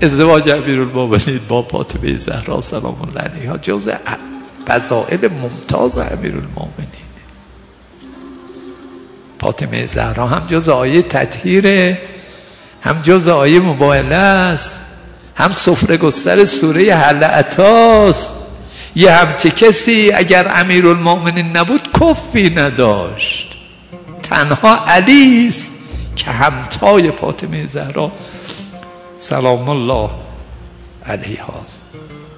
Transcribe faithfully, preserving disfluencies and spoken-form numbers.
ازدواج امیرالمومنین با فاطمه زهرا سلام الله علیها جزء فضائل ممتاز امیرالمومنین. فاطمه زهرا هم جزء آیه تطهیره، هم جزء آیه مباهله است، هم سفره گستر سوره هل اتاست. یه همچه کسی اگر امیرالمومنین نبود کفی نداشت. تنها علی است که همتای فاطمه زهرا سلام الله علیها است.